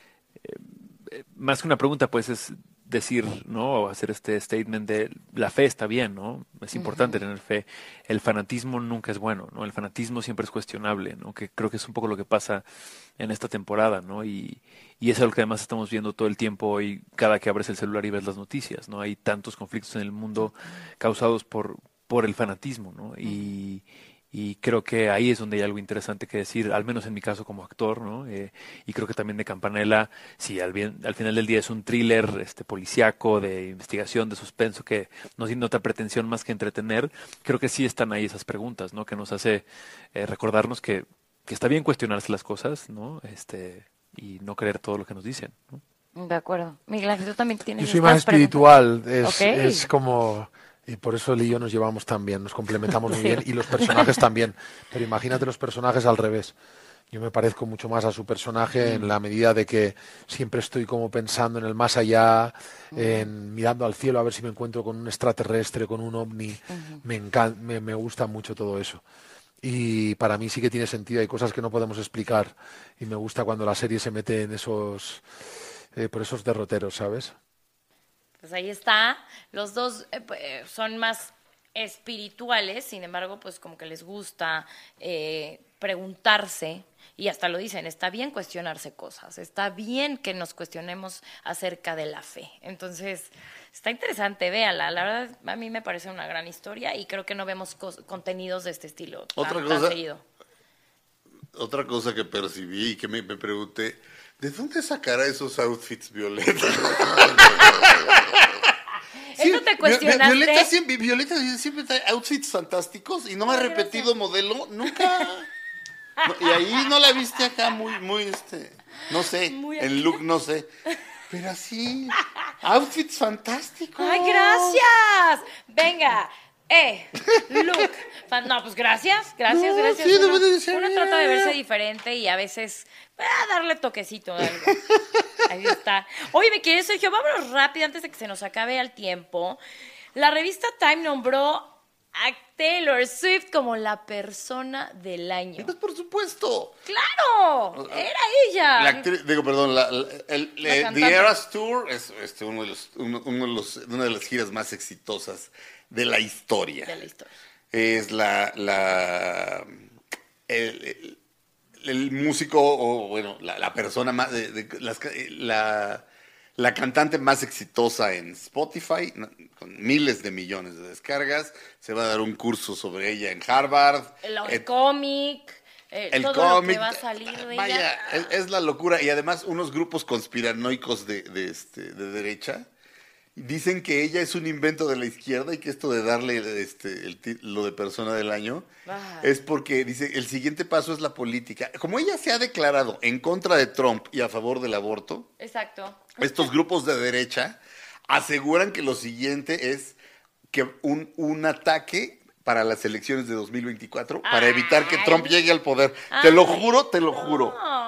eh, más que una pregunta, pues es decir, ¿no? O hacer este statement de la fe está bien, ¿no? Es importante uh-huh. tener fe. El fanatismo nunca es bueno, ¿no? El fanatismo siempre es cuestionable, ¿no? Que creo que es un poco lo que pasa en esta temporada, ¿no? Y, y eso es lo que además estamos viendo todo el tiempo hoy, cada que abres el celular y ves las noticias, ¿no? Hay tantos conflictos en el mundo causados por, por el fanatismo, ¿no? Y... Y creo que ahí es donde hay algo interesante que decir, al menos en mi caso como actor, ¿no? Eh, y creo que también de Campanella, sí, al, bien, al final del día es un thriller este, policíaco, de investigación, de suspenso, que no tiene otra pretensión más que entretener. Creo que sí están ahí esas preguntas, ¿no? Que nos hace eh, recordarnos que, que está bien cuestionarse las cosas, ¿no? Este, y no creer todo lo que nos dicen, ¿no? De acuerdo. Miguel Ángel, tú también tienes. Yo soy más espiritual, es, okay. es como... Y por eso él y yo nos llevamos tan bien, nos complementamos muy sí. bien, y los personajes también. Pero imagínate los personajes al revés. Yo me parezco mucho más a su personaje en la medida de que siempre estoy como pensando en el más allá, uh-huh. en mirando al cielo a ver si me encuentro con un extraterrestre, con un ovni. Uh-huh. Me, encanta, me, me gusta mucho todo eso. Y para mí sí que tiene sentido, hay cosas que no podemos explicar. Y me gusta cuando la serie se mete en esos, eh, por esos derroteros, ¿sabes? Pues ahí está, los dos eh, son más espirituales, sin embargo, pues como que les gusta eh, preguntarse, y hasta lo dicen, está bien cuestionarse cosas, está bien que nos cuestionemos acerca de la fe. Entonces, está interesante, véala, la verdad a mí me parece una gran historia y creo que no vemos cos- contenidos de este estilo otra tan, cosa, tan seguido. Otra cosa que percibí y que me, me pregunté, ¿de dónde sacará esos outfits Violeta? Sí, ¿eso te cuestionaste? Violeta siempre, Violeta siempre trae outfits fantásticos y no me ha repetido modelo nunca. No, y ahí no la viste acá muy, muy, este, no sé, muy el look no sé. Pero así, outfits fantásticos. ¡Ay, gracias! Venga, eh, look. No, pues gracias, gracias, no, gracias. Sí, uno de ser uno bien. trata de verse diferente y a veces a darle toquecito de algo. Ahí está. Oye, mi querido Sergio, vámonos rápido antes de que se nos acabe el tiempo. La revista Time nombró a Taylor Swift como la persona del año. Pues por supuesto. ¡Claro! Era ella. La actriz, digo, perdón, la, la, el, la The Eras Tour es este, uno de los, uno, uno de los, una de las giras más exitosas de la historia. De la historia. Es la, la el, el, el músico, o bueno, la, la persona más, de, de, las, la, la cantante más exitosa en Spotify, con miles de millones de descargas. Se va a dar un curso sobre ella en Harvard. El, el cómic, eh, el todo cómic, lo que va a salir de vaya, ella. Es, es la locura. Y además unos grupos conspiranoicos de, de, este, de derecha dicen que ella es un invento de la izquierda y que esto de darle este, el, lo de persona del año ah. es porque, dice, el siguiente paso es la política. Como ella se ha declarado en contra de Trump y a favor del aborto, exacto. Estos grupos de derecha aseguran que lo siguiente es que un, un ataque para las elecciones de dos mil veinticuatro, Ay. para evitar que Trump llegue al poder. Ay. Te lo juro, te lo juro.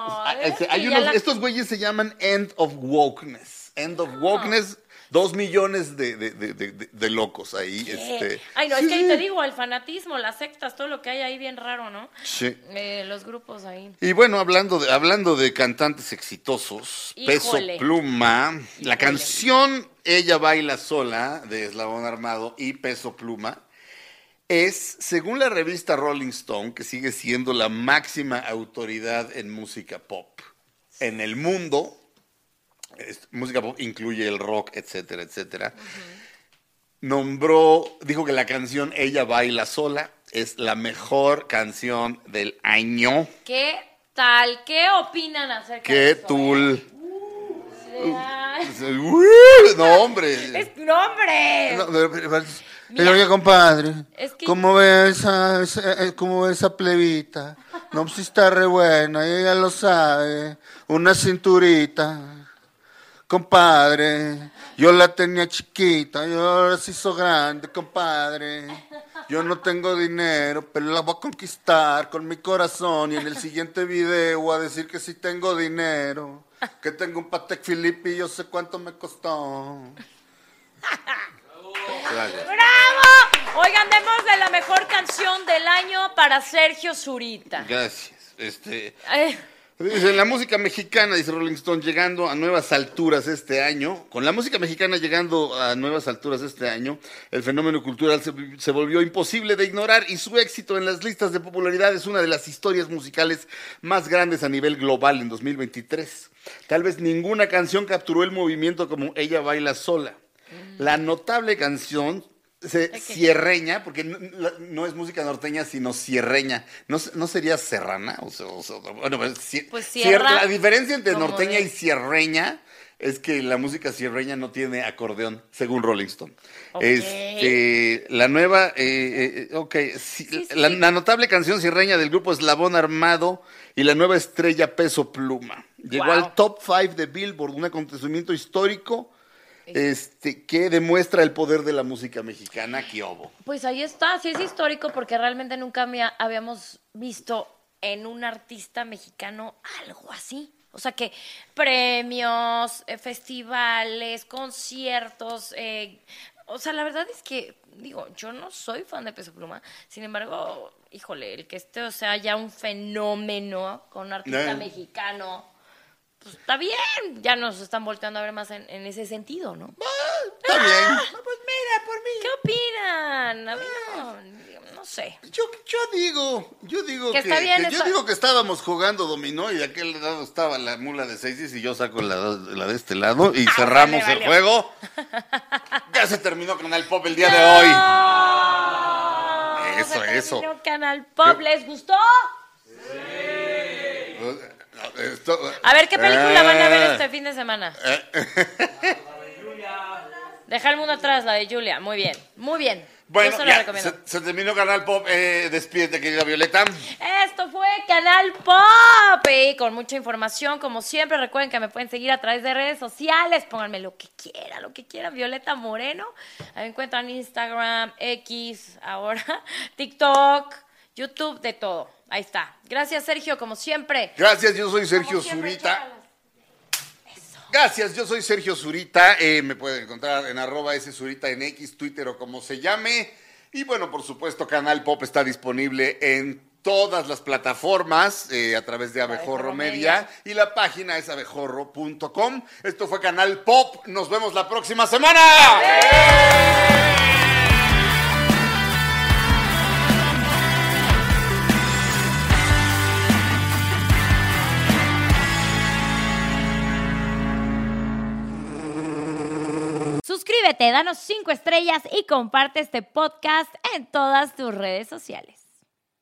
Ah, ¿eh? este, hay Sí, unos- ya la- Estos güeyes se llaman End of Wokeness. End of Wokeness, dos millones de, de, de, de, de- de locos ahí. ¿Qué? Este, Ay, no, sí, es que ahí sí. te digo, el fanatismo, las sectas, todo lo que hay ahí bien raro, ¿no? Sí. Eh, los grupos ahí. Y bueno, hablando de, hablando de cantantes exitosos, Híjole. Peso Pluma, la Híjole. canción Ella Baila Sola de Eslabón Armado y Peso Pluma es, según la revista Rolling Stone, que sigue siendo la máxima autoridad en música pop en el mundo, es- música pop incluye el rock, etcétera, etcétera, nombró, dijo que la canción Ella Baila Sola es la mejor canción del año. ¿Qué tal? ¿Qué opinan acerca de ¡Qué eso? tul! eh? Ay, ¡Uh! No, hombre. es nombre. No, pero, pero- pero- Mira, oiga, compadre, es que- ¿cómo ve esa, esa- eh, cómo ve esa plebita? No, pues sí está re buena, y ella lo sabe. Una cinturita, compadre. Yo la tenía chiquita, y ahora se hizo grande, compadre. Yo no tengo dinero, pero la voy a conquistar con mi corazón. Y en el siguiente video voy a decir que sí tengo dinero. Que tengo un Patek Philippe y yo sé cuánto me costó. Gracias. ¡Bravo! Oigan, démosle la mejor canción del año para Sergio Zurita. Gracias. Este, Eh, dice, la música mexicana, dice Rolling Stone, llegando a nuevas alturas este año. Con la música mexicana llegando a nuevas alturas este año, el fenómeno cultural se, se volvió imposible de ignorar y su éxito en las listas de popularidad es una de las historias musicales más grandes a nivel global en dos mil veintitrés. Tal vez ninguna canción capturó el movimiento como Ella Baila Sola. La notable canción se, qué? sierreña, porque no, la- no es música norteña, sino sierreña. ¿No, se- no sería serrana? O sea, o sea, bueno, pues, sie- Pues sier- sierra, la diferencia entre como norteña de- y sierreña es que la música sierreña no tiene acordeón, según Rolling Stone. Ok. Este, la nueva, eh, eh, ok, sí, Sí, sí, la, sí. la notable canción sierreña del grupo Eslabón Armado y la nueva estrella Peso Pluma. Llegó Wow. al top cinco de Billboard, un acontecimiento histórico este, que demuestra el poder de la música mexicana. ¿Qué hubo? Pues ahí está, sí es histórico porque realmente nunca había- habíamos visto en un artista mexicano algo así. O sea que premios, eh, festivales, conciertos, eh, o sea, la verdad es que, digo, yo no soy fan de Peso Pluma, sin embargo, híjole, el que este, o sea, ya un fenómeno con un artista Eh. mexicano, pues está bien, ya nos están volteando a ver más en, en ese sentido, ¿no? Está bien. No, pues mira, por mí. ¿Qué opinan? A mí no, no sé. Yo, yo digo, yo digo Que que, está bien, que yo está- digo que estábamos jugando dominó y de aquel lado estaba la mula de seis y yo saco la, la de este lado y cerramos vale, el valió. juego. Ya se terminó Canal Pop el día de hoy. No, Eso, se eso. terminó Canal Pop, ¿Qué? ¿les gustó? Esto- A ver, ¿qué película van a ver Eh, este fin de semana? Deja el mundo atrás, la de Julia. Muy bien, muy bien. Bueno, Yo se la ya, recomiendo. se, se terminó Canal Pop. Eh, despídete, querida Violeta. Esto fue Canal Pop y con mucha información, como siempre. Recuerden que me pueden seguir a través de redes sociales. Pónganme lo que quieran, lo que quieran. Violeta Moreno. Ahí me encuentran Instagram, X, ahora TikTok, YouTube, de todo. Ahí está. Gracias, Sergio, como siempre. Gracias, yo soy Sergio Como siempre, Zurita. chácalas. Gracias, yo soy Sergio Zurita. Eh, me pueden encontrar en arroba ese Zurita en X, Twitter o como se llame. Y bueno, por supuesto, Canal Pop está disponible en todas las plataformas eh, a través de Abejorro Abejorro Media. Media. Y la página es abejorro punto com. Esto fue Canal Pop. Nos vemos la próxima semana. Suscríbete, danos cinco estrellas y comparte este podcast en todas tus redes sociales.